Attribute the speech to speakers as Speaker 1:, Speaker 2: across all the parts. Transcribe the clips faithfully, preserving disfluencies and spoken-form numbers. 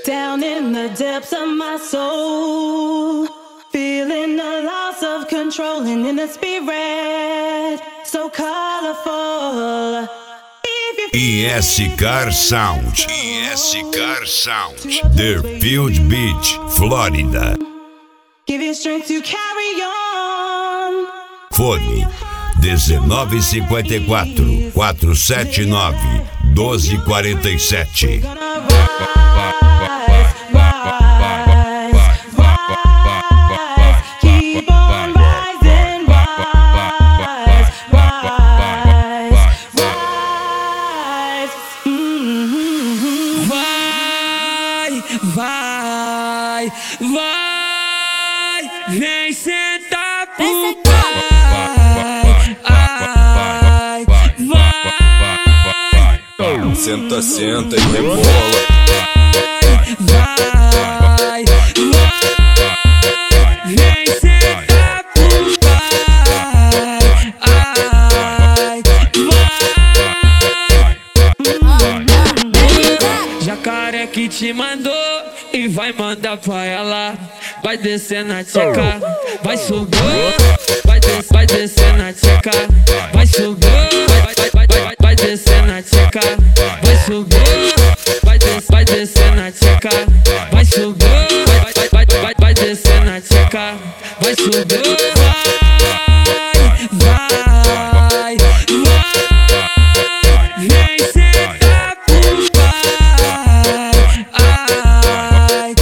Speaker 1: Down in the depths of my soul, feeling the loss of control and in the spirit, so colorful.
Speaker 2: E S Car Sound, E S Car Sound, Deerfield Beach, Flórida.
Speaker 1: Give you strength to carry on.
Speaker 2: Fone dezenove cinquenta e quatro, quatrocentos e setenta e nove, doze quarenta e sete.
Speaker 3: Vai, vai, vem sentar pro pai. Ai, vai,
Speaker 4: senta, senta e rebola.
Speaker 3: Vai, vai, vem sentar pro pai. Ai, vai. Jacaré que te mandou e vai mandar pra ela. Vai descer na tcheca, vai subir, vai descer, vai descer na tcheca, vai subir, vai, vai, vai, vai, vai descer na tcheca, vai subir, vai descer, vai descer na tcheca, vai subir, vai, vai, vai, vai, vai descer na tcheca, vai subir, vai, vai, vai, vem sentar pro pai. Ai,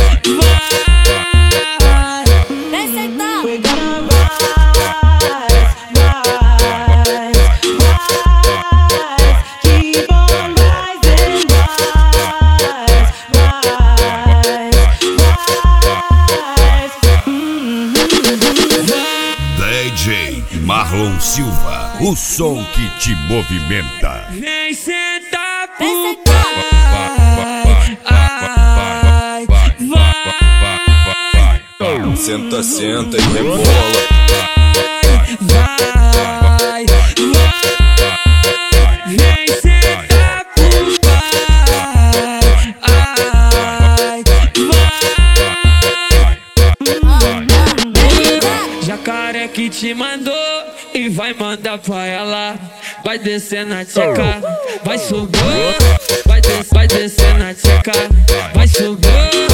Speaker 1: We're gonna rise, rise, rise, keep on rising, rise, rise, rise. Mm-hmm.
Speaker 2: D J Marlon Silva, o som que te movimenta.
Speaker 3: vem sentar pro pai. Ai, vai,
Speaker 4: Senta, senta e rebola.
Speaker 3: vai, vai, vem sentar pro pai. Ai, vai. Jacaré que te mandou e vai mandar pra ela. Vai descer na tcheca, vai subir, vai descer, vai descer na tcheca, vai subir.